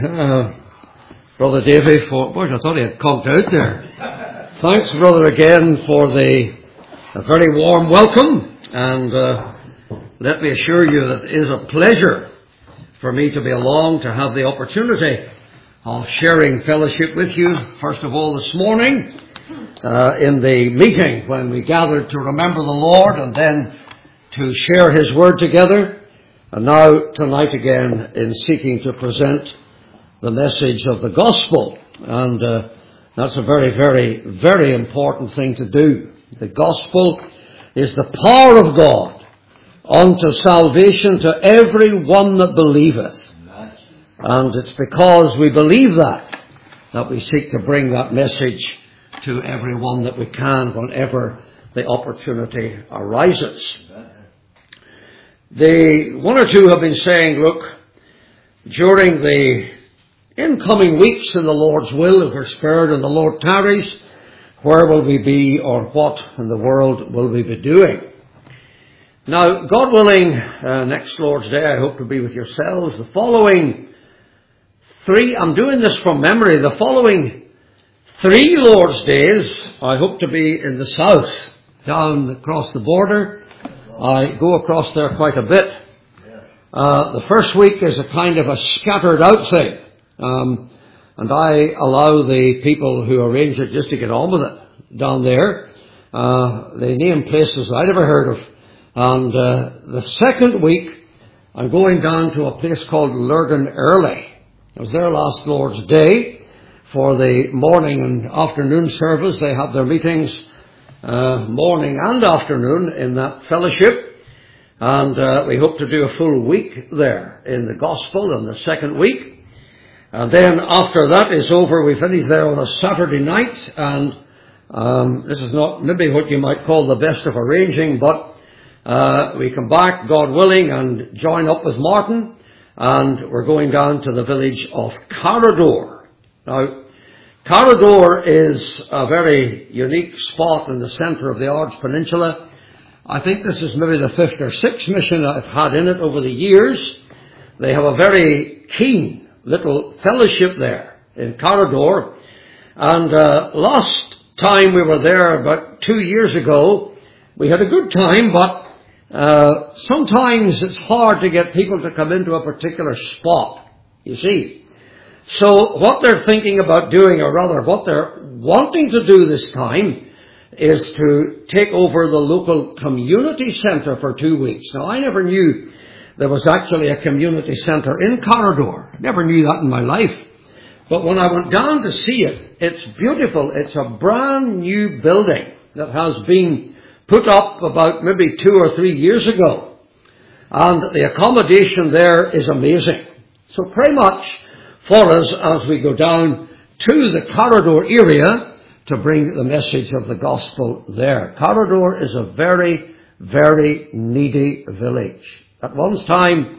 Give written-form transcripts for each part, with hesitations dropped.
Uh, Brother Davy, I thought he had conked out there. Thanks, brother, again for a very warm welcome, and let me assure you that it is a pleasure for me to be along, to have the opportunity of sharing fellowship with you, first of all this morning, in the meeting when we gathered to remember the Lord and then to share His Word together, and now tonight again in seeking to present the message of the gospel. And that's a very, very, very important thing to do. The gospel is the power of God unto salvation to every one that believeth. And it's because we believe that we seek to bring that message to everyone that we can whenever the opportunity arises. One or two have been saying, look, during the incoming weeks in the Lord's will, if we're spared and the Lord tarries, where will we be, or what in the world will we be doing? Now, God willing, next Lord's Day I hope to be with yourselves. The following three, I'm doing this from memory, the following 3 Lord's Days I hope to be in the south, down across the border. I go across there quite a bit. The first week is a kind of a scattered out thing. And I allow the people who arrange it just to get on with it down there. They name places I never heard of. And the second week, I'm going down to a place called Lurgan Early. I was there last Lord's Day for the morning and afternoon service. They have their meetings morning and afternoon in that fellowship. And we hope to do a full week there in the gospel in the second week. And then after that is over, we finish there on a Saturday night, and this is not maybe what you might call the best of arranging, but we come back, God willing, and join up with Martin, and we're going down to the village of Carradore. Now, Carradore is a very unique spot in the centre of the Ards Peninsula. I think this is maybe the 5th or 6th mission I've had in it over the years. They have a very keen little fellowship there in Carradore. And last time we were there, about 2 years ago, we had a good time, but sometimes it's hard to get people to come into a particular spot, you see. So what they're thinking about doing, or rather what they're wanting to do this time, is to take over the local community centre for 2 weeks. Now, I never knew there was actually a community centre in Carradore. Never knew that in my life. But when I went down to see it, it's beautiful. It's a brand new building that has been put up about maybe 2 or 3 years ago. And the accommodation there is amazing. So pray much for us as we go down to the Carradore area to bring the message of the gospel there. Carradore is a very, very needy village. At one time,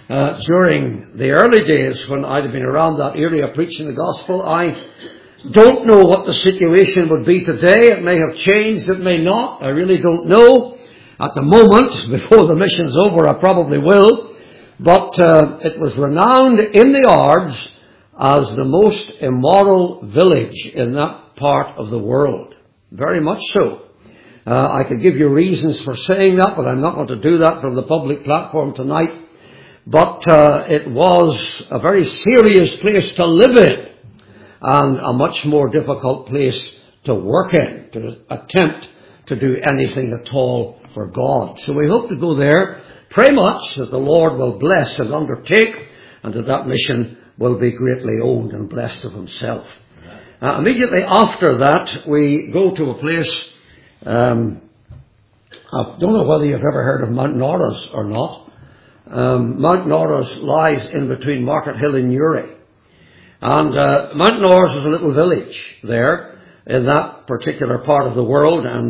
during the early days when I'd have been around that area preaching the gospel, I don't know what the situation would be today. It may have changed, it may not. I really don't know. At the moment, before the mission's over, I probably will. But it was renowned in the Ards as the most immoral village in that part of the world. Very much so. I could give you reasons for saying that, but I'm not going to do that from the public platform tonight. But it was a very serious place to live in, and a much more difficult place to work in, to attempt to do anything at all for God. So we hope to go there. Pray much that the Lord will bless and undertake, and that mission will be greatly owned and blessed of Himself. Immediately after that, we go to a place. I don't know whether you've ever heard of Mount Norris or not. Mount Norris lies in between Market Hill and Newry. And Mount Norris is a little village there in that particular part of the world. And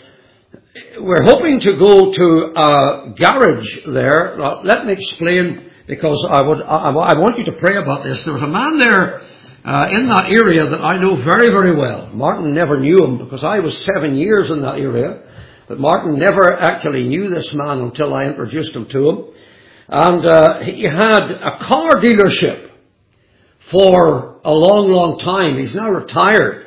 we're hoping to go to a garage there. Now, let me explain, because I want you to pray about this. There was a man there in that area that I know very, very well. Martin never knew him because I was 7 years in that area. But Martin never actually knew this man until I introduced him to him. And he had a car dealership for a long, long time. He's now retired.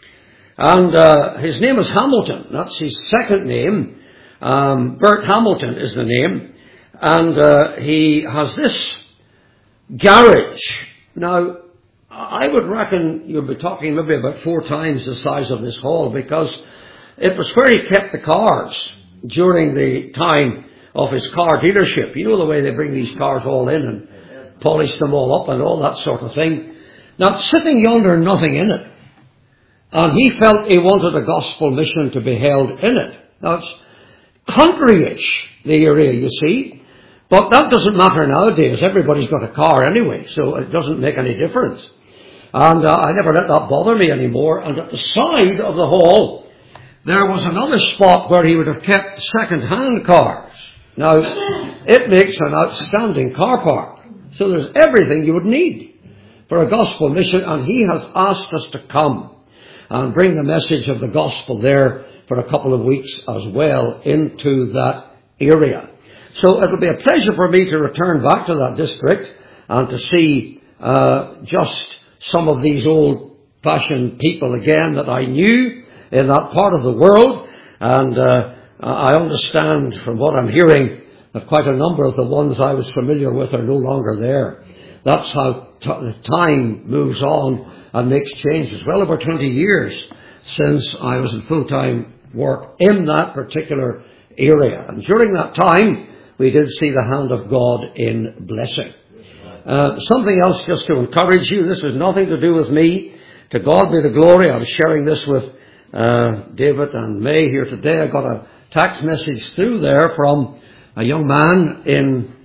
And his name is Hamilton. That's his second name. Bert Hamilton is the name. And he has this garage. Now, I would reckon you'll be talking maybe about 4 times the size of this hall, because it was where he kept the cars during the time of his car dealership. You know the way they bring these cars all in and polish them all up and all that sort of thing. Now, sitting yonder, nothing in it. And he felt he wanted a gospel mission to be held in it. Now, it's country-ish, the area, you see. But that doesn't matter nowadays. Everybody's got a car anyway, so it doesn't make any difference. And I never let that bother me anymore. And at the side of the hall, there was another spot where he would have kept second-hand cars. Now, it makes an outstanding car park. So there's everything you would need for a gospel mission. And he has asked us to come and bring the message of the gospel there for a couple of weeks as well into that area. So it'll be a pleasure for me to return back to that district and to see just some of these old-fashioned people again that I knew in that part of the world. And I understand from what I'm hearing that quite a number of the ones I was familiar with are no longer there. That's how the time moves on and makes changes. Well over 20 years since I was in full-time work in that particular area. And during that time, we did see the hand of God in blessing. Something else just to encourage you. This has nothing to do with me. To God be the glory. I was sharing this with David and May here today. I got a text message through there from a young man in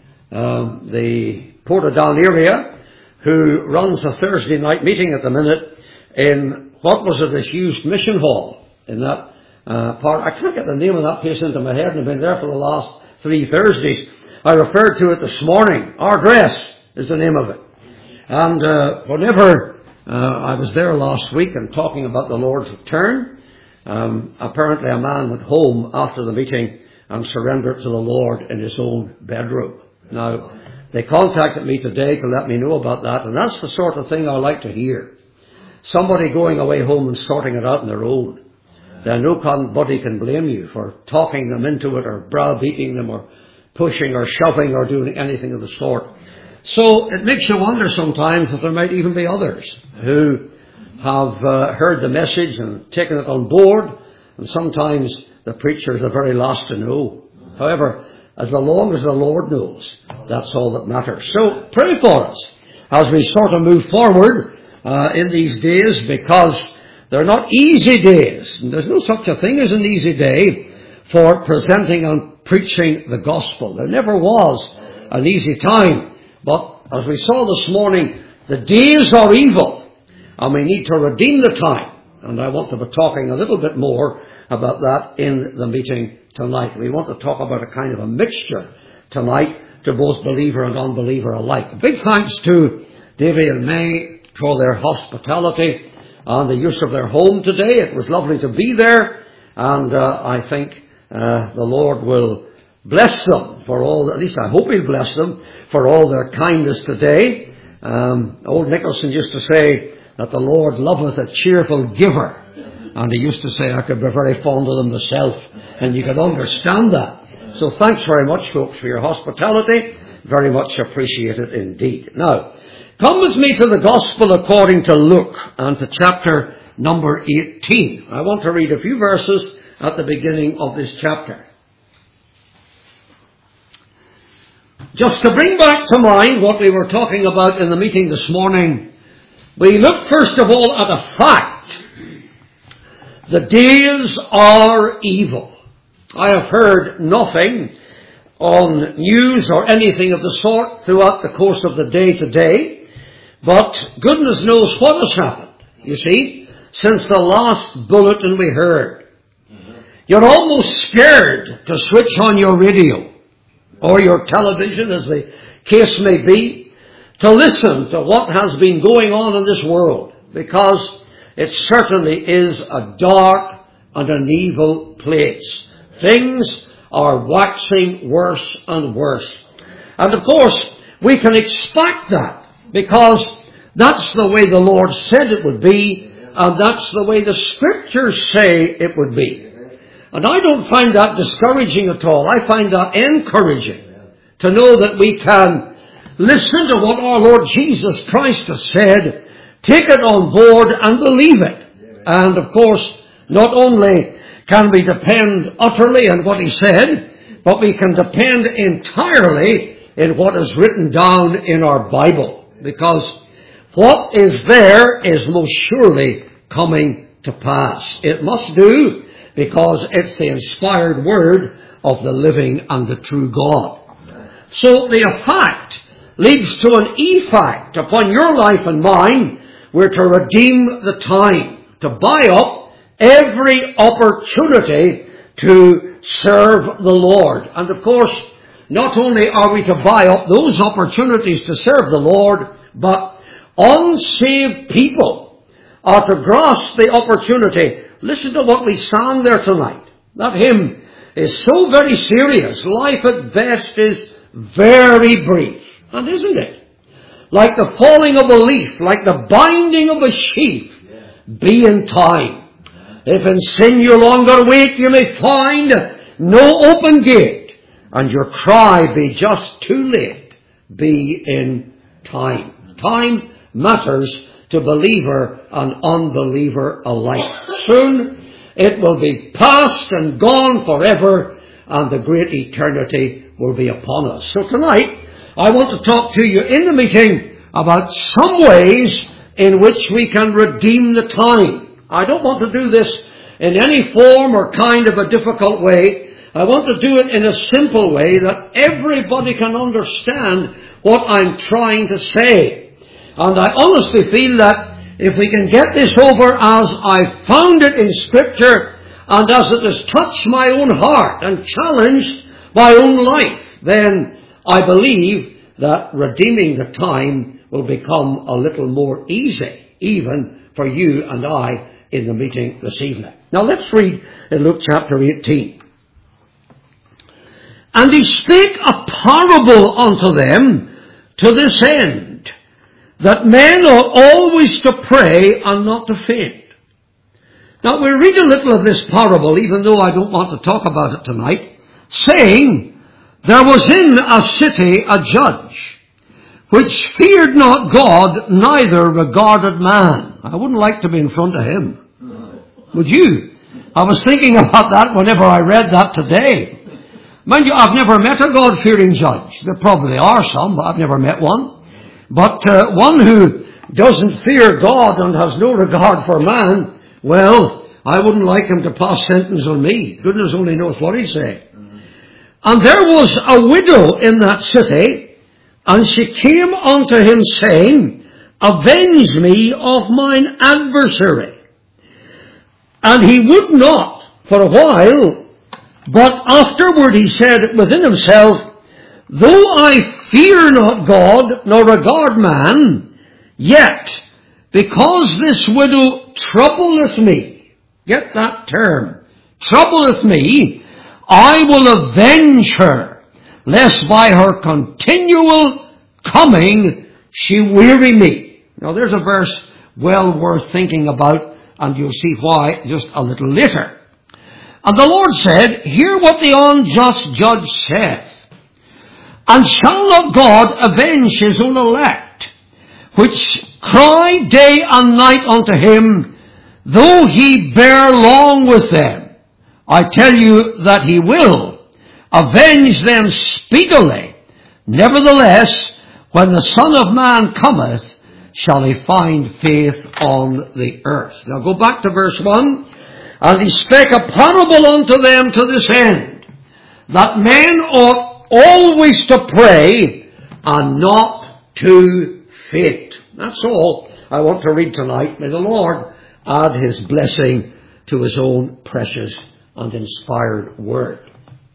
the Portadown area who runs a Thursday night meeting at the minute in, what was it, this used mission hall in that part. I can't get the name of that place into my head, and I've been there for the last 3 Thursdays. I referred to it this morning. Ardress is the name of it. And whenever I was there last week and talking about the Lord's return, apparently a man went home after the meeting and surrendered to the Lord in his own bedroom. Now, they contacted me today to let me know about that, and that's the sort of thing I like to hear. Somebody going away home and sorting it out on their own. Then nobody can blame you for talking them into it or browbeating them or pushing or shoving or doing anything of the sort. So it makes you wonder sometimes that there might even be others who have heard the message and taken it on board, and sometimes the preacher is the very last to know. However, as long as the Lord knows, that's all that matters. So pray for us as we sort of move forward in these days, because they're not easy days. And there's no such a thing as an easy day for presenting and preaching the gospel. There never was an easy time. But as we saw this morning, the days are evil, and we need to redeem the time. And I want to be talking a little bit more about that in the meeting tonight. We want to talk about a kind of a mixture tonight to both believer and unbeliever alike. Big thanks to Davy and May for their hospitality and the use of their home today. It was lovely to be there, and I think the Lord will bless them for all, at least I hope He'll bless them for all their kindness today. Old Nicholson used to say that the Lord loveth a cheerful giver. And he used to say I could be very fond of them myself. And you could understand that. So thanks very much, folks, for your hospitality. Very much appreciated indeed. Now, come with me to the Gospel according to Luke and to chapter number 18. I want to read a few verses at the beginning of this chapter. Just to bring back to mind what we were talking about in the meeting this morning, we look first of all at a fact. The days are evil. I have heard nothing on news or anything of the sort throughout the course of the day today, but goodness knows what has happened, you see, since the last bulletin we heard. You're almost scared to switch on your radio or your television, as the case may be, to listen to what has been going on in this world, because it certainly is a dark and an evil place. Things are waxing worse and worse. And of course, we can expect that, because That's the way the Lord said it would be, and that's the way the Scriptures say it would be. And I don't find that discouraging at all. I find that encouraging to know that we can listen to what our Lord Jesus Christ has said, take it on board and believe it. And of course, not only can we depend utterly on what He said, but we can depend entirely in what is written down in our Bible. Because what is there is most surely coming to pass. It must do, because it's the inspired word of the living and the true God. So the effect leads to an effect upon your life and mine. We're to redeem the time, to buy up every opportunity to serve the Lord. And of course, not only are we to buy up those opportunities to serve the Lord, but unsaved people are to grasp the opportunity. Listen to what we sang there tonight. That hymn is so very serious. Life at best is very brief. And isn't it? Like the falling of a leaf, like the binding of a sheaf, be in time. If in sin you longer wait, you may find no open gate, and your cry be just too late. Be in time. Time matters to believer and unbeliever alike. Soon it will be past and gone forever, and the great eternity will be upon us. So tonight, I want to talk to you in the meeting about some ways in which we can redeem the time. I don't want to do this in any form or kind of a difficult way. I want to do it in a simple way that everybody can understand what I'm trying to say. And I honestly feel that if we can get this over as I found it in Scripture, and as it has touched my own heart and challenged my own life, then I believe that redeeming the time will become a little more easy, even for you and I in the meeting this evening. Now let's read in Luke chapter 18. And he spake a parable unto them to this end, that men ought always to pray and not to faint. Now we'll read a little of this parable, even though I don't want to talk about it tonight, saying, there was in a city a judge, which feared not God, neither regarded man. I wouldn't like to be in front of him. Would you? I was thinking about that whenever I read that today. Mind you, I've never met a God-fearing judge. There probably are some, but I've never met one. But one who doesn't fear God and has no regard for man, well, I wouldn't like him to pass sentence on me. Goodness only knows what he'd say. And there was a widow in that city, and she came unto him, saying, avenge me of mine adversary. And he would not for a while, but afterward he said within himself, though I fear not God, nor regard man, yet because this widow troubleth me, get that term, troubleth me, I will avenge her, lest by her continual coming she weary me. Now there's a verse well worth thinking about, and you'll see why just a little later. And the Lord said, hear what the unjust judge saith. And shall not God avenge his own elect, which cry day and night unto him, though he bear long with them? I tell you that he will avenge them speedily. Nevertheless, when the Son of Man cometh, shall he find faith on the earth. Now go back to verse 1. And he spake a parable unto them to this end, that men ought always to pray and not to faint. That's all I want to read tonight. May the Lord add his blessing to his own precious and inspired word.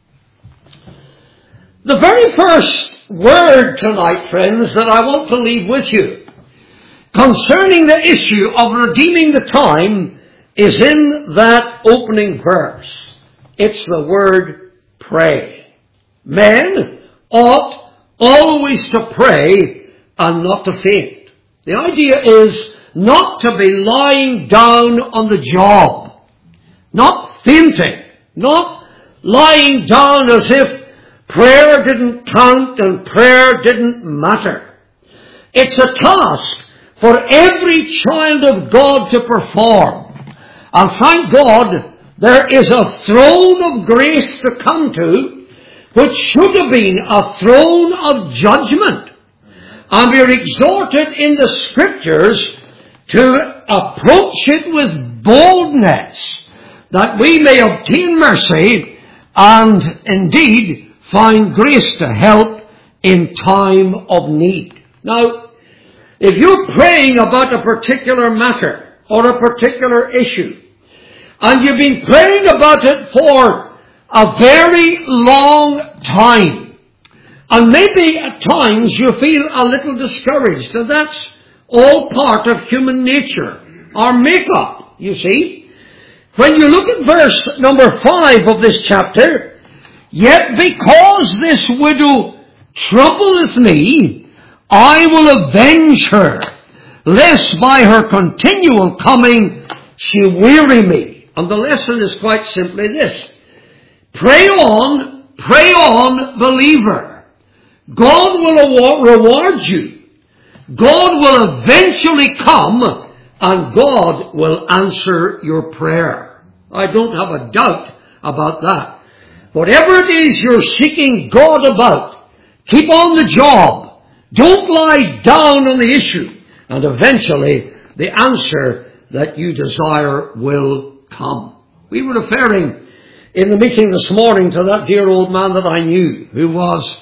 The very first word tonight, friends, that I want to leave with you concerning the issue of redeeming the time is in that opening verse. It's the word pray. Men ought always to pray and not to faint. The idea is not to be lying down on the job, not fainting, not lying down as if prayer didn't count and prayer didn't matter. It's a task for every child of God to perform. And thank God there is a throne of grace to come to, which should have been a throne of judgment. And we are exhorted in the Scriptures to approach it with boldness, that we may obtain mercy and indeed find grace to help in time of need. Now, if you're praying about a particular matter or a particular issue, and you've been praying about it for a very long time, and maybe at times you feel a little discouraged, and that's all part of human nature, our makeup, you see. When you look at verse number 5 of this chapter, yet because this widow troubleth me, I will avenge her, lest by her continual coming she weary me. And the lesson is quite simply this: pray on, believer. God will reward you. God will eventually come, and God will answer your prayer. I don't have a doubt about that. Whatever it is you're seeking God about, keep on the job. Don't lie down on the issue. And eventually, the answer that you desire will come. We were referring in the meeting this morning to that dear old man that I knew, who was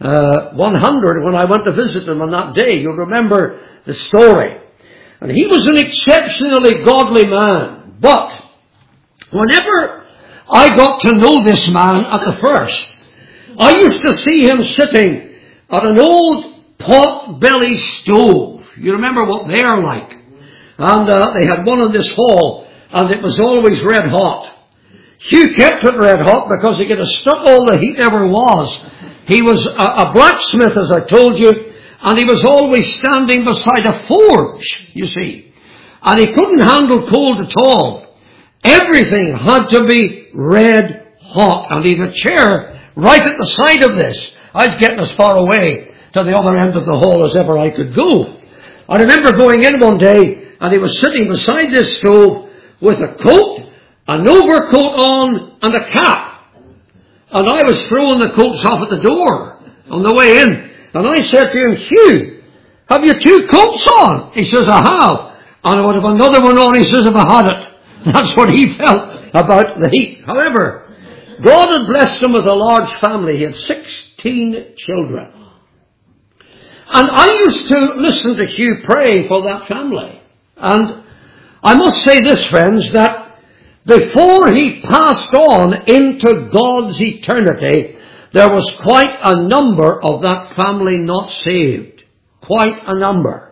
100 when I went to visit him on that day. You'll remember the story. And he was an exceptionally godly man. But whenever I got to know this man at the first, I used to see him sitting at an old pot-belly stove. You remember what they're like. And they had one in this hall, and it was always red hot. Hugh kept it red hot because he could have stuck all the heat ever was. He was a blacksmith, as I told you, and he was always standing beside a forge, you see. And he couldn't handle cold at all. Everything had to be red hot. And he had a chair right at the side of this. I was getting as far away to the other end of the hall as ever I could go. I remember going in one day, and he was sitting beside this stove with a coat, an overcoat on, and a cap. And I was throwing the coats off at the door on the way in. And I said to him, Hugh, have you 2 coats on? He says, I have. And I would have another one on. He says, if I had it. That's what he felt about the heat. However, God had blessed him with a large family. He had 16 children. And I used to listen to Hugh pray for that family. And I must say this, friends, that before he passed on into God's eternity, there was quite a number of that family not saved. Quite a number.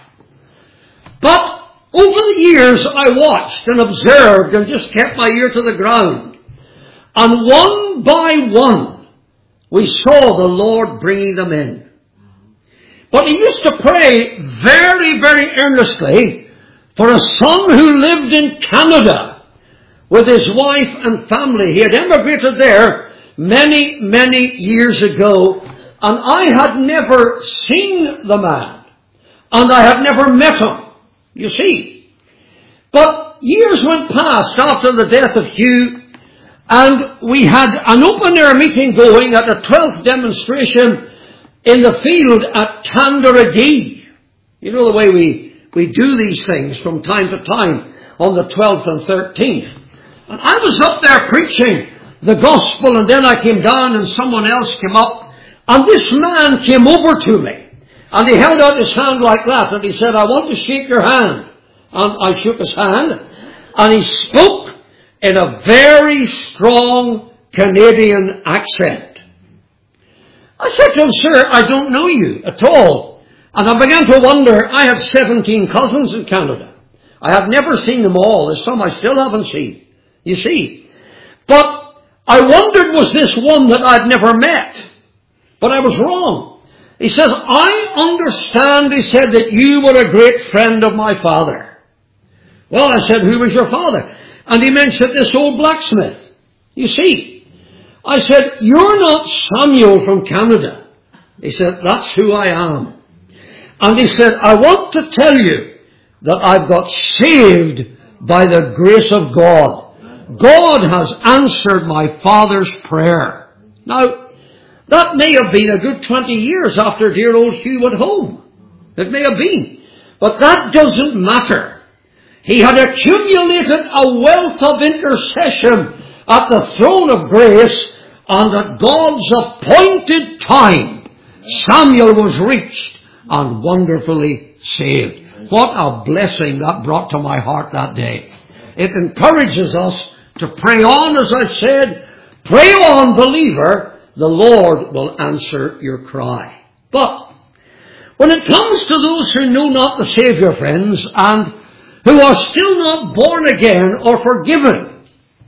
But over the years I watched and observed and just kept my ear to the ground. And one by one we saw the Lord bringing them in. But he used to pray very, very earnestly for a son who lived in Canada with his wife and family. He had emigrated there many, many years ago, and I had never seen the man, and I had never met him, you see. But years went past after the death of Hugh, and we had an open-air meeting going at a 12th demonstration in the field at Tanderagee. You know the way we do these things from time to time on the 12th and 13th. And I was up there preaching the gospel, and then I came down and someone else came up, and this man came over to me, and he held out his hand like that, and he said, I want to shake your hand. And I shook his hand, and he spoke in a very strong Canadian accent. I said to him, sir, I don't know you at all. And I began to wonder. I had 17 cousins in Canada. I have never seen them all. There's some I still haven't seen. You see. But I wondered, was this one that I'd never met? But I was wrong. He says, I understand, he said, that you were a great friend of my father. Well, I said, who was your father? And he mentioned this old blacksmith. You see, I said, you're not Samuel from Canada. He said, that's who I am. And he said, I want to tell you that I've got saved by the grace of God. God has answered my father's prayer. Now, that may have been a good 20 years after dear old Hugh went home. It may have been. But that doesn't matter. He had accumulated a wealth of intercession at the throne of grace, and at God's appointed time, Samuel was reached and wonderfully saved. What a blessing that brought to my heart that day. It encourages us to pray on, as I said. Pray on, believer. The Lord will answer your cry. But when it comes to those who know not the Saviour, friends, and who are still not born again or forgiven,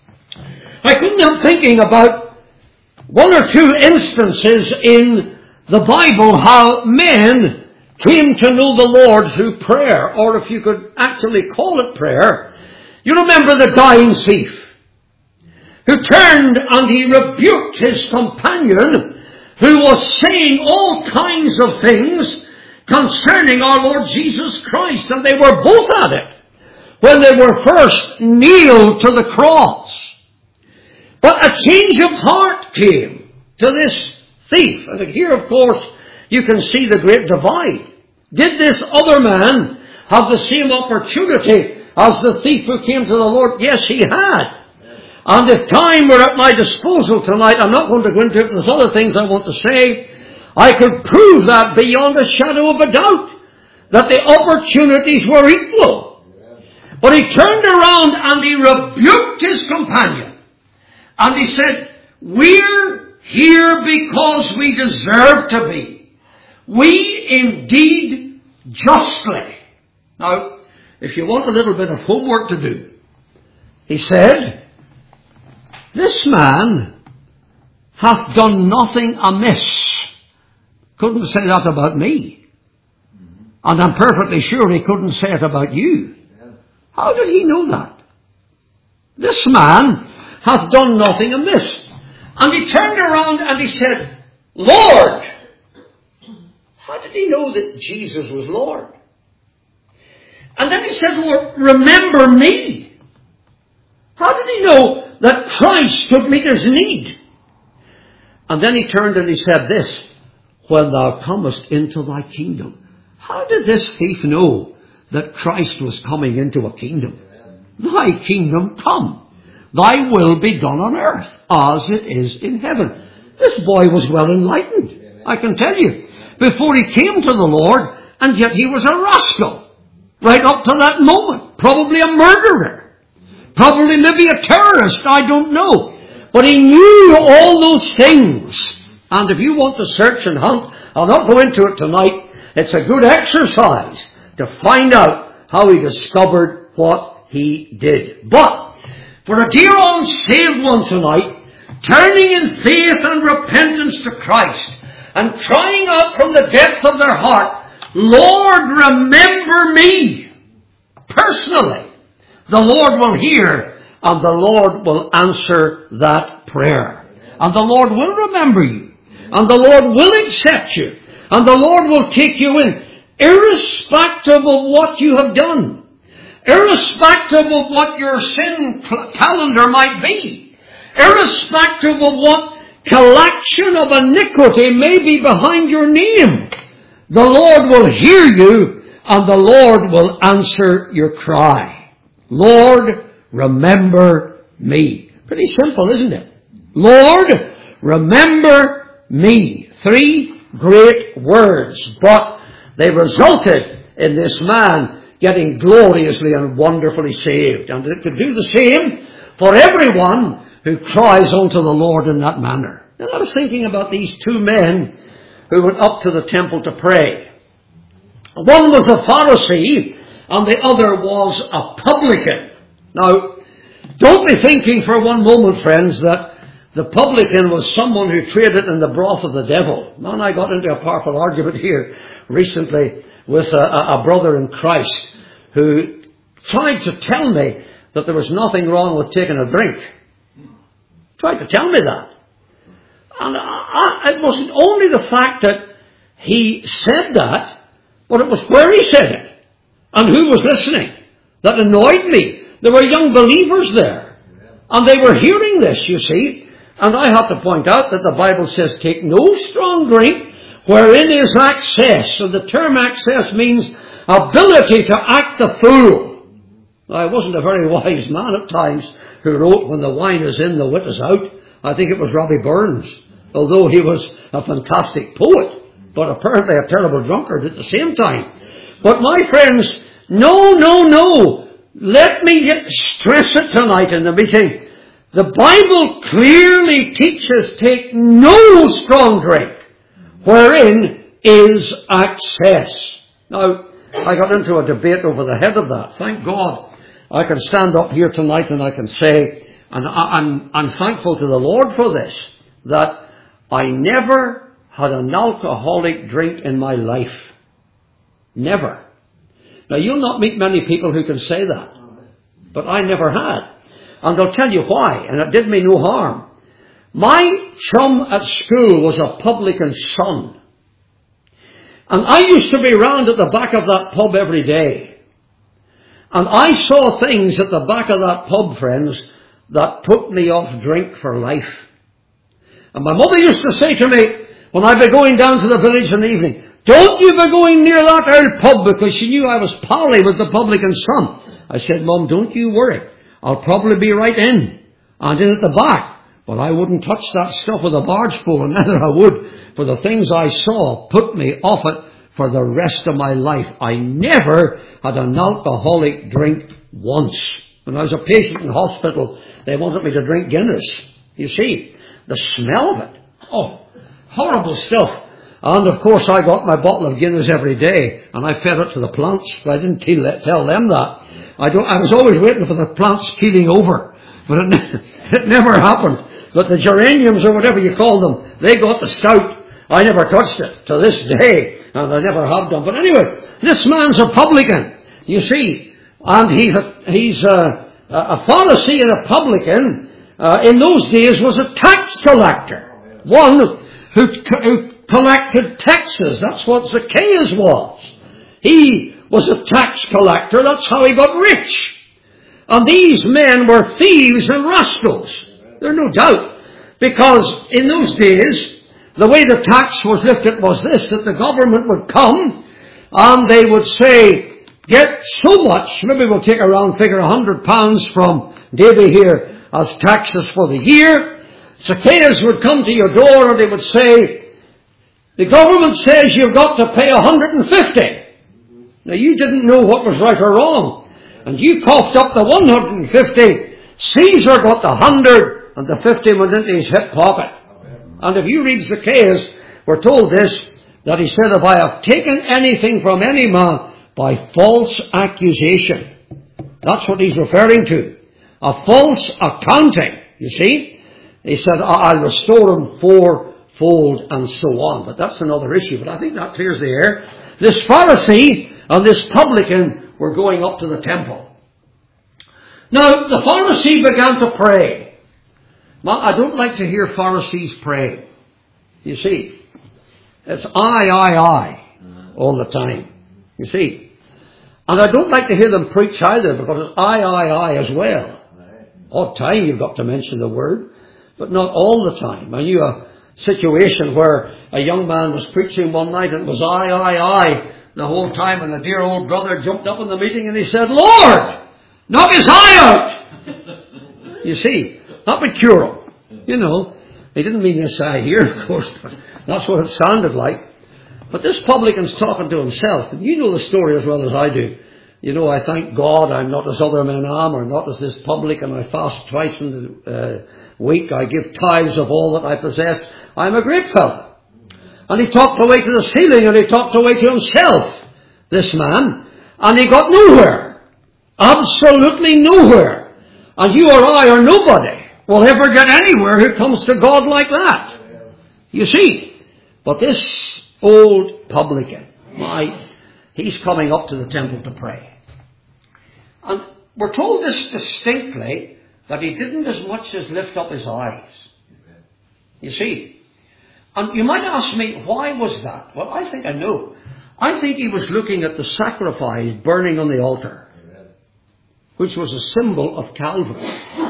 I couldn't help thinking about one or two instances in the Bible how men came to know the Lord through prayer, or if you could actually call it prayer. You remember the dying thief who turned and he rebuked his companion who was saying all kinds of things concerning our Lord Jesus Christ, and they were both at it when they were first nailed to the cross. But a change of heart came to this thief. And here, of course, you can see the great divide. Did this other man have the same opportunity as the thief who came to the Lord? Yes, he had. And if time were at my disposal tonight, I'm not going to go into it. There's other things I want to say. I could prove that beyond a shadow of a doubt, that the opportunities were equal. But he turned around and he rebuked his companion. And he said, we're here because we deserve to be. We indeed justly. Now, if you want a little bit of homework to do, he said, this man hath done nothing amiss. Couldn't say that about me. And I'm perfectly sure he couldn't say it about you. How did he know that? This man hath done nothing amiss. And he turned around and he said, Lord. How did he know that Jesus was Lord? And then he said, Lord, remember me. How did he know that Christ could meet his need? And then he turned and he said this, when thou comest into thy kingdom. How did this thief know that Christ was coming into a kingdom? Thy kingdom come. Thy will be done on earth as it is in heaven. This boy was well enlightened, I can tell you, before he came to the Lord, and yet he was a rascal right up to that moment. Probably a murderer. Probably maybe a terrorist, I don't know. But he knew all those things. And if you want to search and hunt, I'll not go into it tonight. It's a good exercise to find out how he discovered what he did. But for a dear unsaved one tonight, turning in faith and repentance to Christ, and crying out from the depth of their heart, Lord, remember me. Personally, the Lord will hear, and the Lord will answer that prayer. And the Lord will remember you, and the Lord will accept you, and the Lord will take you in, irrespective of what you have done, irrespective of what your sin calendar might be, irrespective of what collection of iniquity may be behind your name. The Lord will hear you, and the Lord will answer your cry. Lord, remember me. Pretty simple, isn't it? Lord, remember me. 3 great words, but they resulted in this man getting gloriously and wonderfully saved. And it could do the same for everyone who cries unto the Lord in that manner. And I was thinking about these 2 men who went up to the temple to pray. One was a Pharisee and the other was a publican. Now, don't be thinking for one moment, friends, that the publican was someone who traded in the broth of the devil. Man, I got into a powerful argument here recently with a brother in Christ who tried to tell me that there was nothing wrong with taking a drink. Tried to tell me that. And it wasn't only the fact that he said that, but it was where he said it and who was listening that annoyed me. There were young believers there, and they were hearing this, you see. And I have to point out that the Bible says, take no strong drink wherein is excess. So the term excess means ability to act the fool. Now, I wasn't a very wise man at times who wrote, when the wine is in, the wit is out. I think it was Robbie Burns, although he was a fantastic poet, but apparently a terrible drunkard at the same time. But my friends, no. Let me stress it tonight in the meeting. The Bible clearly teaches, take no strong drink wherein is excess. Now, I got into a debate over the head of that. Thank God I can stand up here tonight and I can say, and I'm thankful to the Lord for this, that I never had an alcoholic drink in my life. Never. Now, you'll not meet many people who can say that, but I never had. And I'll tell you why, and it did me no harm. My chum at school was a publican's son. And I used to be round at the back of that pub every day. And I saw things at the back of that pub, friends, that put me off drink for life. And my mother used to say to me, when I'd be going down to the village in the evening, don't you be going near that old pub, because she knew I was pally with the publican's son. I said, Mum, don't you worry. I'll probably be right in, and in at the back. But I wouldn't touch that stuff with a barge pole, and neither I would, for the things I saw put me off it for the rest of my life. I never had an alcoholic drink once. When I was a patient in hospital, they wanted me to drink Guinness. You see, the smell of it. Oh, horrible stuff. And of course I got my bottle of Guinness every day, and I fed it to the plants, but I didn't tell them that. I was always waiting for the plants keeling over, but it never happened. But the geraniums, or whatever you call them, they got the stout. I never touched it to this day, and I never have done. But anyway, this man's a publican, you see, and he's a Pharisee and a publican. In those days was a tax collector, one who collected taxes. That's what Zacchaeus was. He was a tax collector. That's how he got rich. And these men were thieves and rascals. There's no doubt. Because in those days, the way the tax was lifted was this, that the government would come and they would say, get so much, maybe we'll take a round figure, £100 from Davy here as taxes for the year. Zacchaeus would come to your door and they would say, the government says you've got to pay 150. Now, you didn't know what was right or wrong, and you coughed up the 150. Caesar got the 100, and the 50 went into his hip pocket. And if you read Zacchaeus, we're told this, that he said, if I have taken anything from any man by false accusation. That's what he's referring to. A false accounting, you see. He said, I'll restore him fourfold, and so on. But that's another issue, but I think that clears the air. This Pharisee and this publican were going up to the temple. Now, the Pharisee began to pray. Well, I don't like to hear Pharisees pray. You see, it's I all the time. You see. And I don't like to hear them preach either, because it's I as well. All the time you've got to mention the word, but not all the time. I knew a situation where a young man was preaching one night and it was I the whole time, and the dear old brother jumped up in the meeting and he said, Lord, knock his eye out! You see, that would cure him. You know, he didn't mean this eye here, of course, but that's what it sounded like. But this publican's talking to himself, and you know the story as well as I do. You know, I thank God I'm not as other men am, or not as this publican. I fast twice in the week. I give tithes of all that I possess. I'm a great fellow. And he talked away to the ceiling, and he talked away to himself, this man, and he got nowhere. Absolutely nowhere. And you or I are nobody. will ever get anywhere who comes to God like that. You see. But this old publican, he's coming up to the temple to pray. And we're told this distinctly, that he didn't as much as lift up his eyes. You see. And you might ask me, why was that? Well, I think I know. I think he was looking at the sacrifice burning on the altar, which was a symbol of Calvary.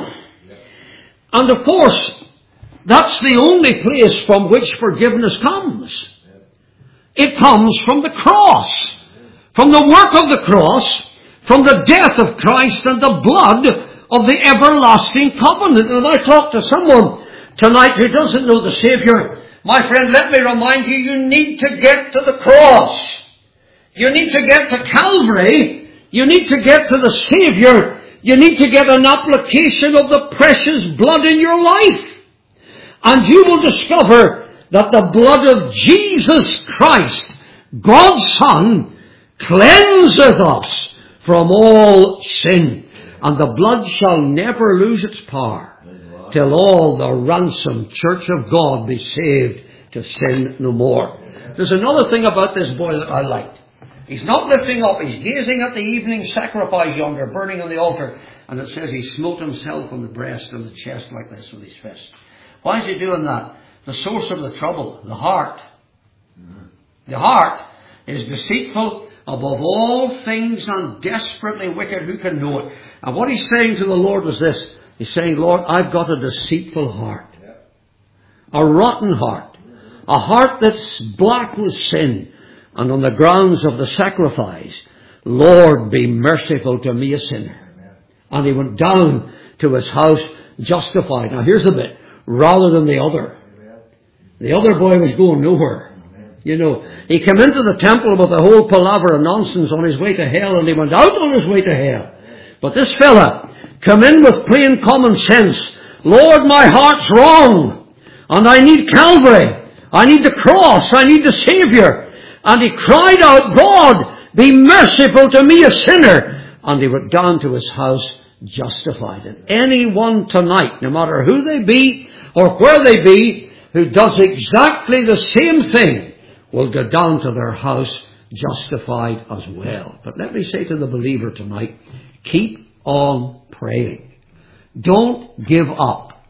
And of course, that's the only place from which forgiveness comes. It comes from the cross, from the work of the cross, from the death of Christ and the blood of the everlasting covenant. And I talk to someone tonight who doesn't know the Savior. My friend, let me remind you, you need to get to the cross. You need to get to Calvary. You need to get to the Savior. You need to get an application of the precious blood in your life. And you will discover that the blood of Jesus Christ, God's Son, cleanseth us from all sin. And the blood shall never lose its power till all the ransomed church of God be saved to sin no more. There's another thing about this boy that I liked. He's not lifting up, he's gazing at the evening sacrifice yonder, burning on the altar. And it says he smote himself on the breast and the chest like this with his fist. Why is he doing that? The source of the trouble, the heart. The heart is deceitful above all things and desperately wicked. Who can know it? And what he's saying to the Lord was this. He's saying, Lord, I've got a deceitful heart. A rotten heart. A heart that's black with sin. And on the grounds of the sacrifice, Lord, be merciful to me, a sinner. And he went down to his house justified. Now here's the bit. Rather than the other. The other boy was going nowhere. You know, he came into the temple with a whole palaver of nonsense on his way to hell, and he went out on his way to hell. But this fella come in with plain common sense. Lord, my heart's wrong. And I need Calvary. I need the cross. I need the Savior. And he cried out, God, be merciful to me, a sinner. And he went down to his house justified. And anyone tonight, no matter who they be or where they be, who does exactly the same thing, will go down to their house justified as well. But let me say to the believer tonight, keep on praying. Don't give up.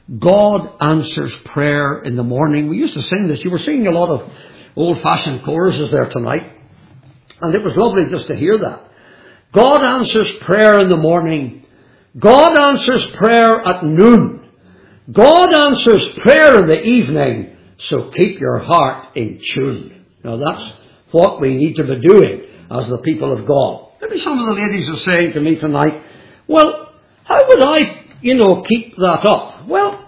God answers prayer in the morning. We used to sing this. You were singing a lot of old-fashioned choruses there tonight. And it was lovely just to hear that. God answers prayer in the morning. God answers prayer at noon. God answers prayer in the evening. So keep your heart in tune. Now that's what we need to be doing as the people of God. Maybe some of the ladies are saying to me tonight, well, how would I, keep that up? Well,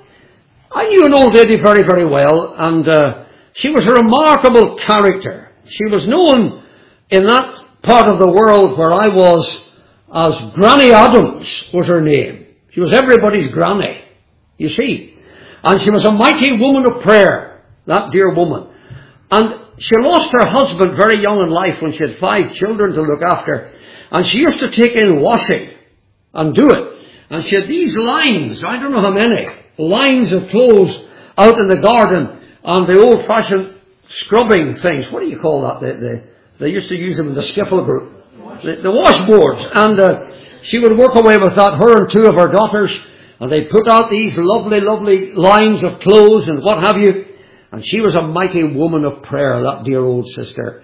I knew an old lady very, very well, and she was a remarkable character. She was known in that part of the world where I was as Granny Adams was her name. She was everybody's granny, you see. And she was a mighty woman of prayer, that dear woman. And she lost her husband very young in life when she had 5 children to look after. And she used to take in washing and do it. And she had these lines, I don't know how many, lines of clothes out in the garden on the old-fashioned scrubbing things. What do you call that? They used to use them in the skiffle group. The washboards. And she would work away with that, her and 2 of her daughters. And they put out these lovely, lovely lines of clothes and what have you. And she was a mighty woman of prayer, that dear old sister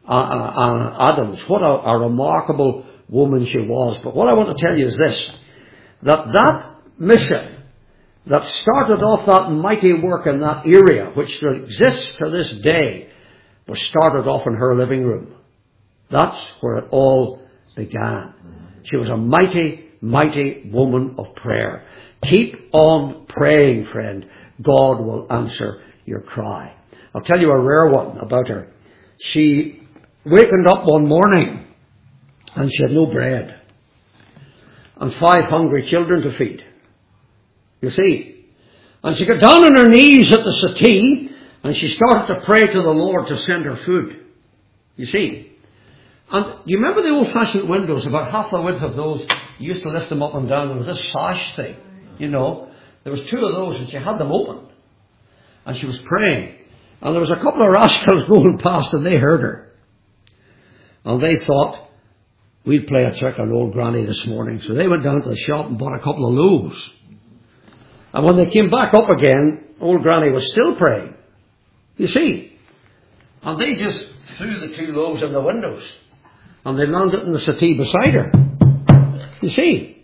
Adams. What a remarkable woman she was. But what I want to tell you is this, that mission that started off that mighty work in that area, which exists to this day, was started off in her living room. That's where it all began. She was a mighty, mighty woman of prayer. Keep on praying, friend. God will answer your cry. I'll tell you a rare one about her. She wakened up one morning and she had no bread and 5 hungry children to feed. You see. And she got down on her knees at the settee and she started to pray to the Lord to send her food. You see. And you remember the old-fashioned windows, about half the width of those, you used to lift them up and down. There was this sash thing, There was two of those and she had them open. And she was praying. And there was a couple of rascals going past and they heard her. And they thought, we'd play a trick on old Granny this morning. So they went down to the shop and bought a couple of loaves. And when they came back up again, old Granny was still praying. You see. And they just threw the two loaves in the windows. And they landed in the settee beside her. You see.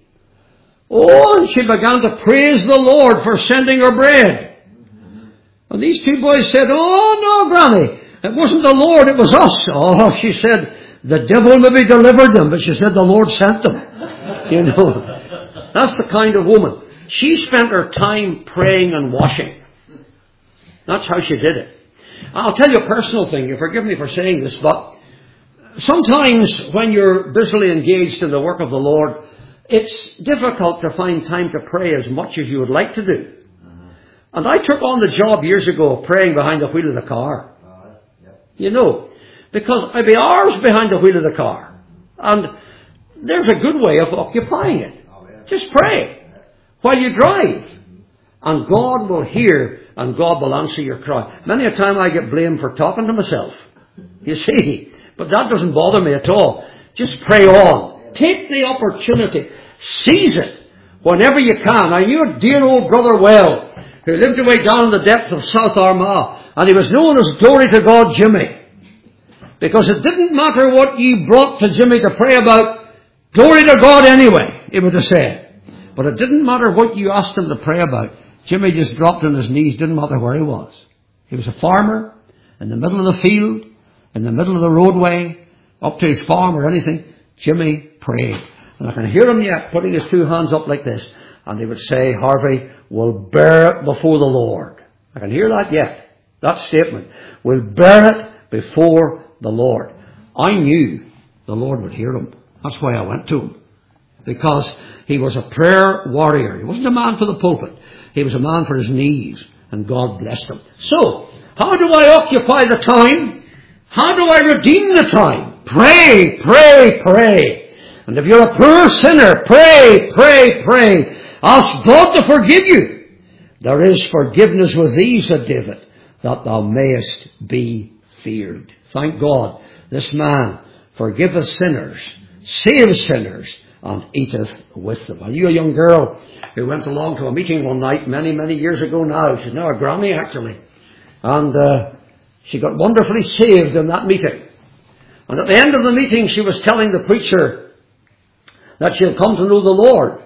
Oh, and she began to praise the Lord for sending her bread. And these two boys said, oh no, Granny, it wasn't the Lord, it was us. Oh, she said, the devil maybe delivered them, but she said the Lord sent them. You know, that's the kind of woman. She spent her time praying and washing. That's how she did it. I'll tell you a personal thing. You forgive me for saying this, but sometimes when you're busily engaged in the work of the Lord, it's difficult to find time to pray as much as you would like to do. And I took on the job years ago of praying behind the wheel of the car. You know, because I'd be hours behind the wheel of the car. And there's a good way of occupying it. Just pray while you drive. And God will hear and God will answer your cry. Many a time I get blamed for talking to myself. You see. But that doesn't bother me at all. Just pray on. Take the opportunity. Seize it whenever you can. I knew a dear old brother well who lived away down in the depths of South Armagh. And he was known as Glory to God Jimmy. Because it didn't matter what you brought to Jimmy to pray about. Glory to God anyway, he would have said. But it didn't matter what you asked him to pray about. Jimmy just dropped on his knees, didn't matter where he was. He was a farmer, in the middle of the field, in the middle of the roadway, up to his farm or anything. Jimmy prayed. And I can hear him yet, putting his two hands up like this. And he would say, Harvey, we'll bear it before the Lord. I can hear that yet. That statement. We'll bear it before the Lord. I knew the Lord would hear him. That's why I went to him. Because he was a prayer warrior. He wasn't a man for the pulpit. He was a man for his knees. And God blessed him. So, how do I occupy the time? How do I redeem the time? Pray, pray, pray. And if you're a poor sinner, pray, pray, pray. Ask God to forgive you. There is forgiveness with thee, said David, that thou mayest be feared. Thank God. This man forgiveth sinners, saves sinners, and eateth with them. I knew a young girl who went along to a meeting one night many, many years ago now. She's now a granny, actually. And she got wonderfully saved in that meeting. And at the end of the meeting, she was telling the preacher that she'll come to know the Lord.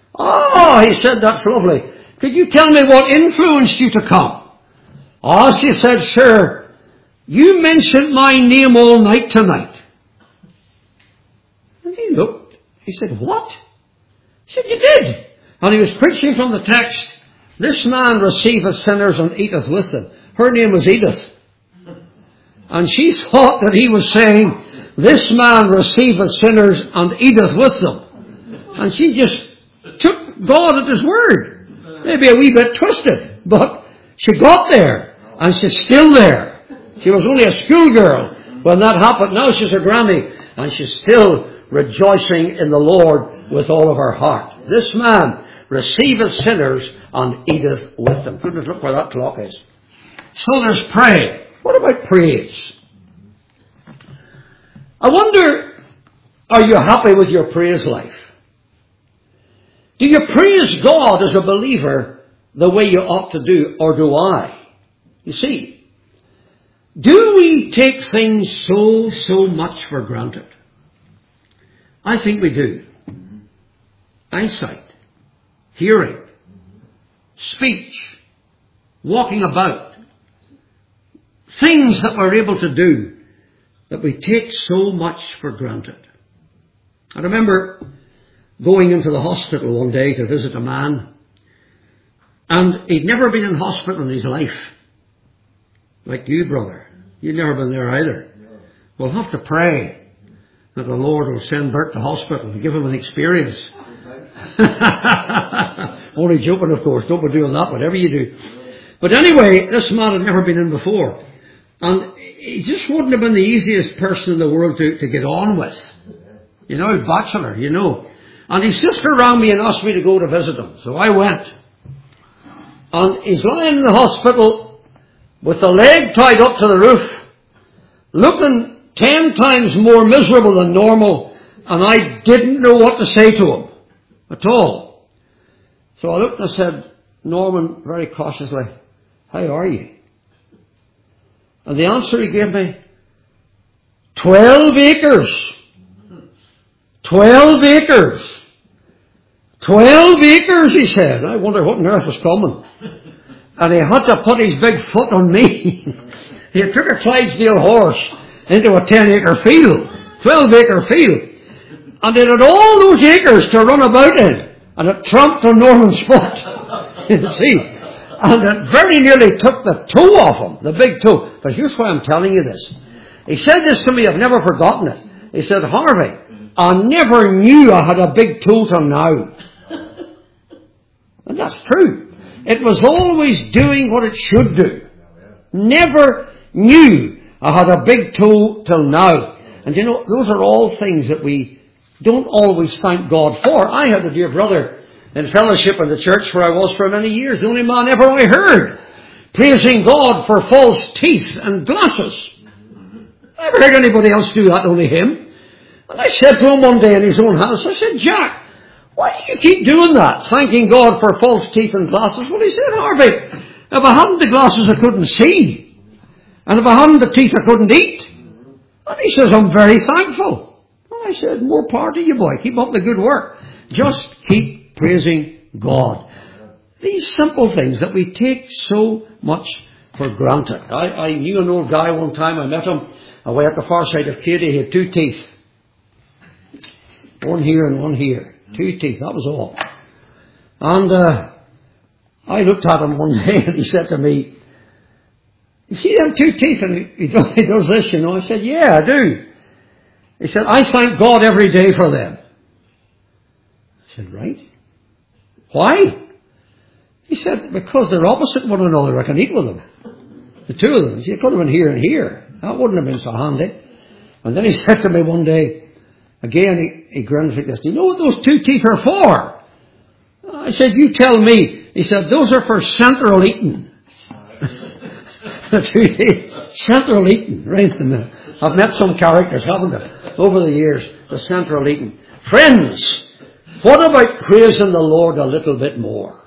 Oh, he said, that's lovely. Could you tell me what influenced you to come? Oh, she said, sir, you mentioned my name all night tonight. And he looked. He said, what? He said, you did. And he was preaching from the text, this man receiveth sinners and eateth with them. Her name was Edith. And she thought that he was saying, this man receiveth sinners and eateth with them. And she just took God at his word. Maybe a wee bit twisted, but she got there, and she's still there. She was only a schoolgirl when that happened. Now she's a granny, and she's still rejoicing in the Lord with all of her heart. This man receiveth sinners and eateth with them. Goodness, look where that clock is. So there's pray. What about praise? I wonder, are you happy with your praise life? Do you praise God as a believer the way you ought to do, or do I? You see, do we take things so much for granted? I think we do. Eyesight, hearing, speech, walking about, things that we're able to do that we take so much for granted. I remember going into the hospital one day to visit a man, and he'd never been in hospital in his life. Like you, brother. You've never been there either. We'll have to pray that the Lord will send Bert to hospital and give him an experience. Only joking, of course. Don't be doing that, whatever you do. But anyway, this man had never been in before. And he just wouldn't have been the easiest person in the world to get on with. You know, bachelor, you know. And his sister rang me and asked me to go to visit him. So I went. And he's lying in the hospital with the leg tied up to the roof, looking 10 times more miserable than normal, and I didn't know what to say to him at all. So I looked and I said, Norman, very cautiously, how are you? And the answer he gave me, 12 acres. 12 acres. 12 acres, he said. I wonder what on earth was coming. And he had to put his big foot on me. He took a Clydesdale horse into a 10-acre field, 12-acre field. And it had all those acres to run about in. And it tramped on Norman's foot. You see. And it very nearly took the toe off him, the big toe. But here's why I'm telling you this. He said this to me, I've never forgotten it. He said, Harvey, I never knew I had a big toe till now. And that's true. It was always doing what it should do. Never knew I had a big toe till now. And you know, those are all things that we don't always thank God for. I had a dear brother in fellowship in the church where I was for many years, the only man ever I heard praising God for false teeth and glasses. I never heard anybody else do that, only him. And I said to him one day in his own house, I said, Jack, why do you keep doing that, thanking God for false teeth and glasses? Well, he said, Harvey, if I hadn't the glasses I couldn't see. And if I hadn't the teeth I couldn't eat. And he says, I'm very thankful. And I said, more power to you, boy. Keep up the good work. Just keep praising God. These simple things that we take so much for granted. I knew an old guy one time. I met him away at the far side of Katy. He had 2 teeth. One here and one here. 2 teeth, that was all. And I looked at him one day and he said to me, you see them 2 teeth? And he does this, you know. I said, yeah, I do. He said, I thank God every day for them. I said, right. Why? He said, because they're opposite one another. I can eat with them. The 2 of them. You could have been here and here. That wouldn't have been so handy. And then he said to me one day, again, he grins like this, do you know what those 2 teeth are for? I said, you tell me. He said, those are for central eating. The 2 teeth. Central eating. Right in there. I've met some characters, haven't I, over the years. The central eating. Friends, what about praising the Lord a little bit more?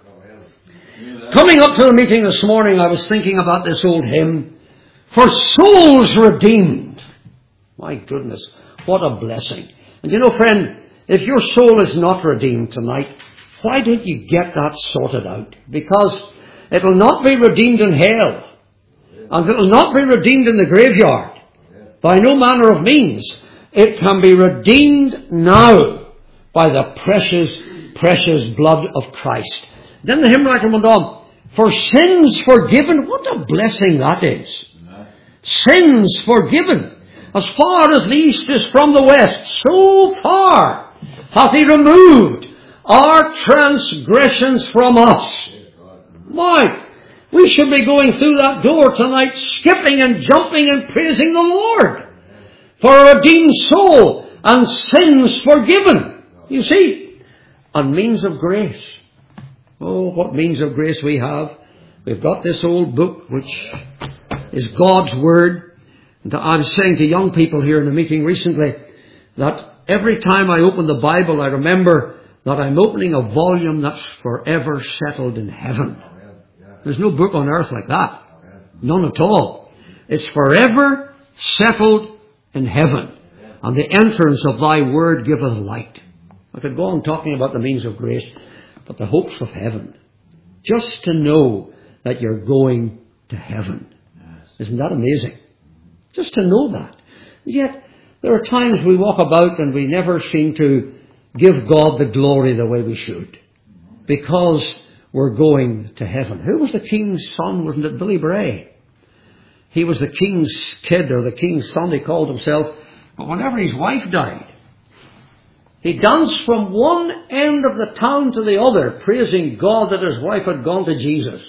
Coming up to the meeting this morning, I was thinking about this old hymn, For Souls Redeemed. My goodness, what a blessing. And you know, friend, if your soul is not redeemed tonight, why don't you get that sorted out? Because it will not be redeemed in hell. And it will not be redeemed in the graveyard. By no manner of means. It can be redeemed now by the precious, precious blood of Christ. Then the hymn writer went on, for sins forgiven. What a blessing that is. Sins forgiven. As far as the east is from the west, so far hath he removed our transgressions from us. My, we should be going through that door tonight, skipping and jumping and praising the Lord for a redeemed soul and sins forgiven. You see, and means of grace. Oh, what means of grace we have. We've got this old book, which is God's Word. And I was saying to young people here in a meeting recently that every time I open the Bible, I remember that I'm opening a volume that's forever settled in heaven. There's no book on earth like that. None at all. It's forever settled in heaven. And the entrance of thy word giveth light. I could go on talking about the means of grace, but the hopes of heaven. Just to know that you're going to heaven. Isn't that amazing? Just to know that. Yet, there are times we walk about and we never seem to give God the glory the way we should. Because we're going to heaven. Who was the king's son? Wasn't it Billy Bray? He was the king's kid or the king's son, he called himself. But whenever his wife died, he danced from one end of the town to the other, praising God that his wife had gone to Jesus.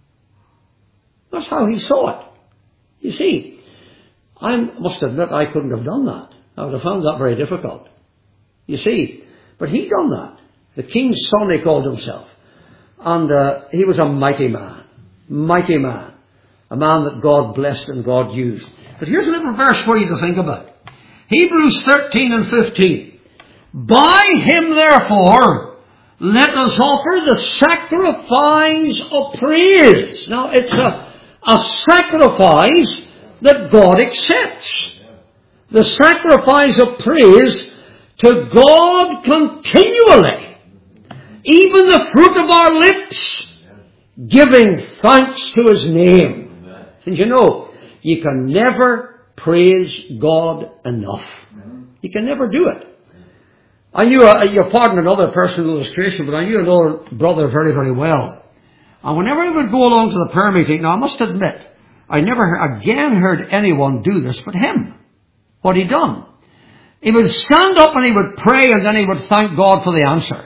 That's how he saw it. You see, I must admit I couldn't have done that. I would have found that very difficult. You see, but he done that. The king's son, he called himself. And he was a mighty man. Mighty man. A man that God blessed and God used. But here's a little verse for you to think about. Hebrews 13 and 15. By him therefore, let us offer the sacrifice of praise. Now it's a sacrifice that God accepts. The sacrifice of praise to God continually. Even the fruit of our lips, giving thanks to his name. And you know, you can never praise God enough. You can never do it. I knew, you'll pardon another personal illustration, but I knew another brother very, very well. And whenever he would go along to the prayer meeting, now I must admit, I never again heard anyone do this but him. What he done? He would stand up and he would pray, and then he would thank God for the answer.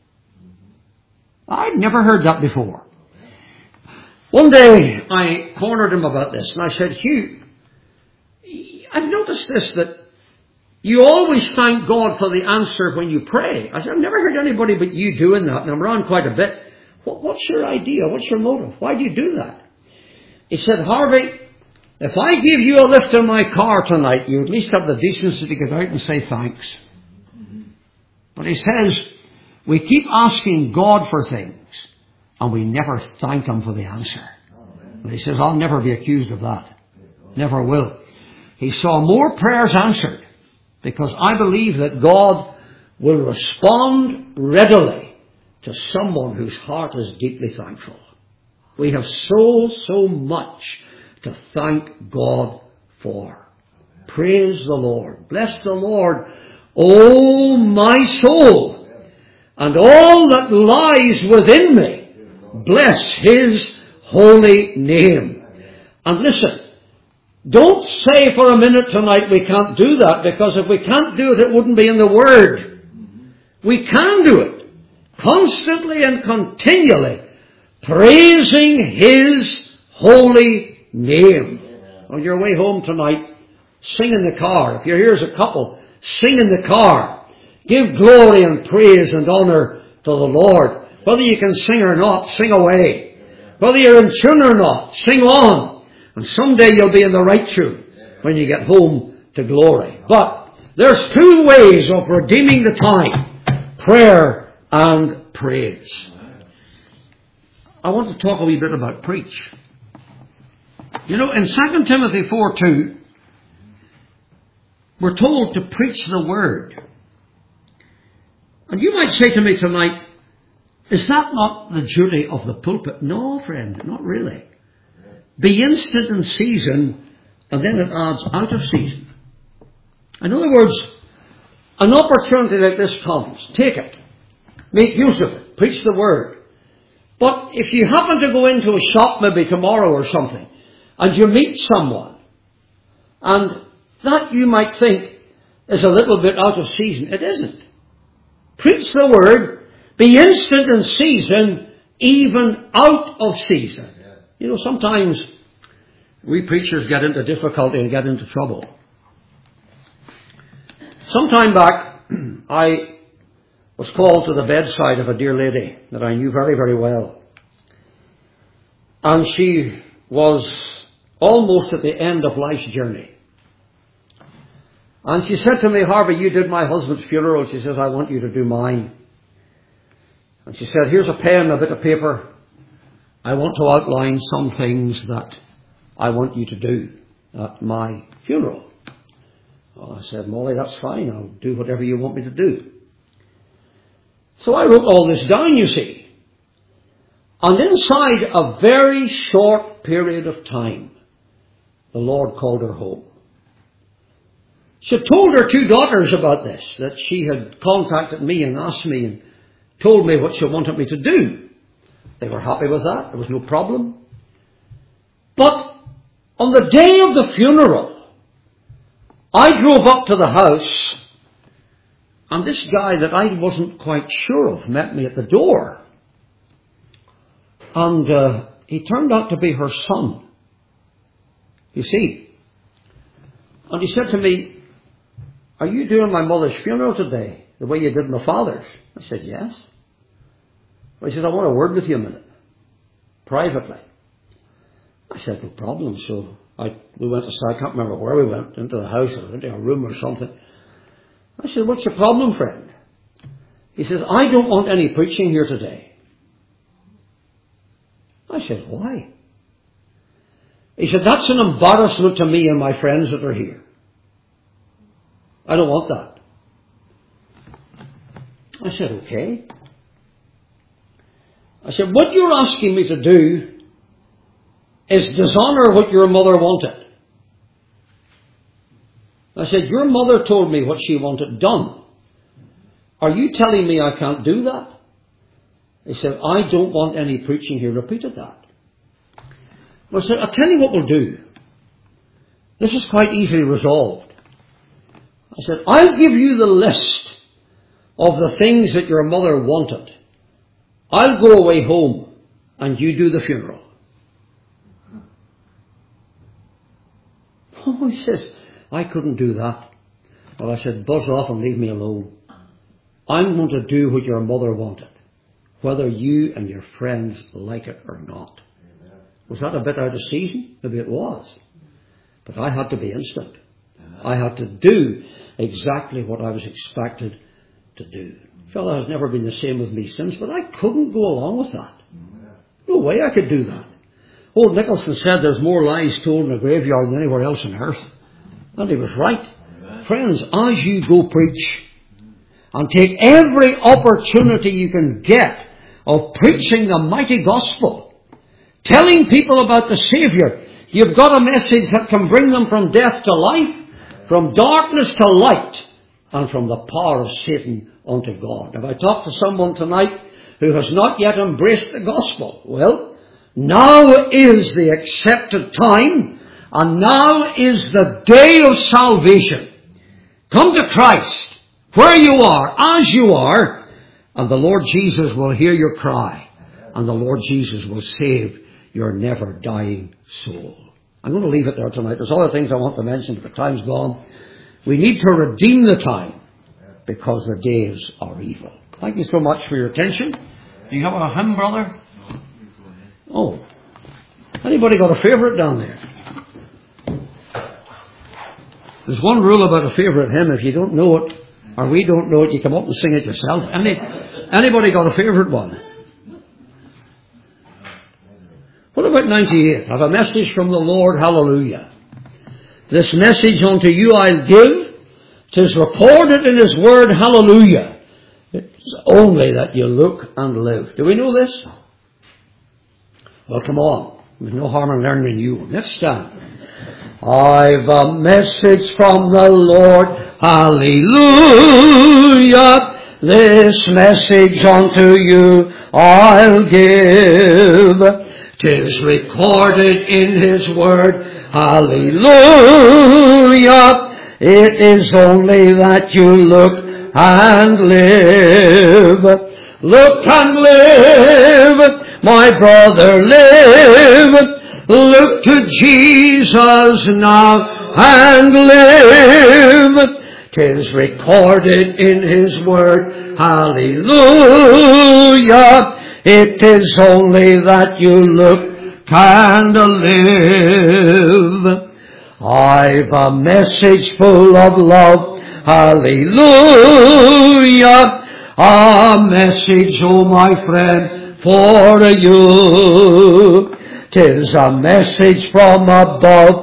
I'd never heard that before. One day I cornered him about this, and I said, Hugh, I've noticed this, that you always thank God for the answer when you pray. I said, I've never heard anybody but you doing that, and I'm around quite a bit. What's your idea? What's your motive? Why do you do that? He said, Harvey, if I give you a lift in my car tonight, you at least have the decency to get out and say thanks. But he says, we keep asking God for things, and we never thank him for the answer. And he says, I'll never be accused of that. Never will. He saw more prayers answered, because I believe that God will respond readily to someone whose heart is deeply thankful. We have so much to thank God for. Praise the Lord. Bless the Lord, O my soul, and all that lies within me. Bless his holy name. And listen, don't say for a minute tonight we can't do that, because if we can't do it, it wouldn't be in the Word. We can do it. Constantly and continually praising his holy name. On your way home tonight, sing in the car. If you're here as a couple, sing in the car. Give glory and praise and honor to the Lord. Whether you can sing or not, sing away. Whether you're in tune or not, sing on. And someday you'll be in the right tune when you get home to glory. But there's two ways of redeeming the time: prayer and praise. I want to talk a wee bit about preach. You know, in 2 Timothy 4:2, we're told to preach the word. And you might say to me tonight, is that not the duty of the pulpit? No, friend, not really. Be instant in season, and then it adds out of season. In other words, an opportunity like this comes. Take it. Make use of it. Preach the word. But if you happen to go into a shop maybe tomorrow or something, and you meet someone, and that you might think is a little bit out of season, it isn't. Preach the word. Be instant in season, even out of season. You know, sometimes we preachers get into difficulty and get into trouble. Some time back, I was called to the bedside of a dear lady that I knew very, very well. And she was almost at the end of life's journey. And she said to me, Harvey, you did my husband's funeral. She says, I want you to do mine. And she said, here's a pen, a bit of paper. I want to outline some things that I want you to do at my funeral. Well, I said, Molly, that's fine. I'll do whatever you want me to do. So I wrote all this down, you see. And inside a very short period of time, the Lord called her home. She had told her two daughters about this, that she had contacted me and asked me and told me what she wanted me to do. They were happy with that. There was no problem. But on the day of the funeral, I drove up to the house, and this guy that I wasn't quite sure of met me at the door. And he turned out to be her son. You see. And he said to me, are you doing my mother's funeral today, the way you did my father's? I said, yes. He says, I want a word with you a minute, privately. I said, no problem. So we went to, I can't remember where we went, into the house or into a room or something. I said, what's your problem, friend? He says, I don't want any preaching here today. I said, why? He said, that's an embarrassment to me and my friends that are here. I don't want that. I said, okay. I said, what you're asking me to do is dishonour what your mother wanted. I said, your mother told me what she wanted done. Are you telling me I can't do that? He said, I don't want any preaching here. Repeated that. I said, I'll tell you what we'll do. This is quite easily resolved. I said, I'll give you the list of the things that your mother wanted. I'll go away home and you do the funeral. Oh, he says, I couldn't do that. Well, I said, buzz off and leave me alone. I'm going to do what your mother wanted, whether you and your friends like it or not. Amen. Was that a bit out of season? Maybe it was. But I had to be instant. Amen. I had to do exactly what I was expected to do. Fella has never been the same with me since, but I couldn't go along with that. Amen. No way I could do that. Old Nicholson said there's more lies told in a graveyard than anywhere else on earth. And he was right. Amen. Friends, as you go preach, and take every opportunity you can get of preaching the mighty gospel, telling people about the Saviour, you've got a message that can bring them from death to life, from darkness to light, and from the power of Satan unto God. If I talk to someone tonight who has not yet embraced the gospel, well, now is the accepted time, and now is the day of salvation. Come to Christ, where you are, as you are, and the Lord Jesus will hear your cry, and the Lord Jesus will save your never-dying soul. I'm going to leave it there tonight. There's other things I want to mention, but the time's gone. We need to redeem the time, because the days are evil. Thank you so much for your attention. Do you have a hymn, brother? Oh. Anybody got a favourite down there? There's one rule about a favourite hymn. If you don't know it, or we don't know it, you come up and sing it yourself. Anybody got a favourite one? What about 98? I have a message from the Lord, hallelujah. This message unto you I'll give. 'Tis recorded in His word, hallelujah. It's only that you look and live. Do we know this? Well, come on. There's no harm in learning a new one. Let's stand. I've a message from the Lord, hallelujah. This message unto you I'll give. 'Tis recorded in His word, hallelujah. It is only that you look and live. Look and live, my brother, live. Look to Jesus now and live. 'Tis recorded in His word, hallelujah. It is only that you look and live. I've a message full of love, hallelujah. A message, oh my friend, for you. 'Tis a message from above,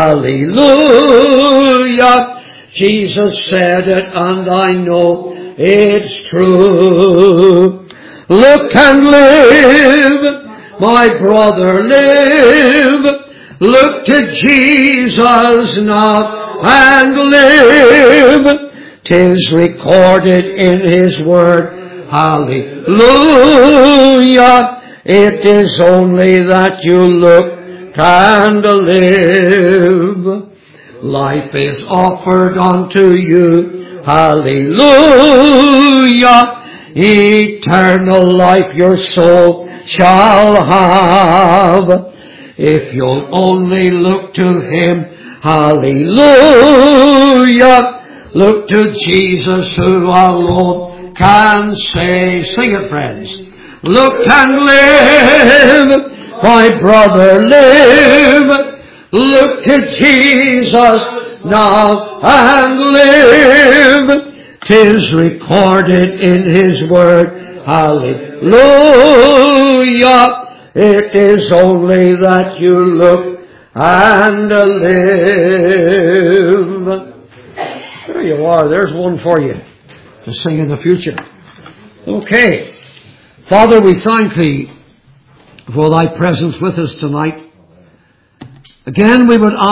hallelujah. Jesus said it and I know it's true. Look and live, my brother, live. Look to Jesus now and live. 'Tis recorded in His word, hallelujah. It is only that you look and live. Life is offered unto you, hallelujah. Eternal life your soul shall have. If you'll only look to Him, hallelujah. Look to Jesus who alone can save. Sing it, friends. Look and live. My brother, live. Look to Jesus now and live. 'Tis recorded in His word. Hallelujah. It is only that you look and live. There you are. There's one for you to sing in the future. Okay. Father, we thank Thee for Thy presence with us tonight. Again, we would ask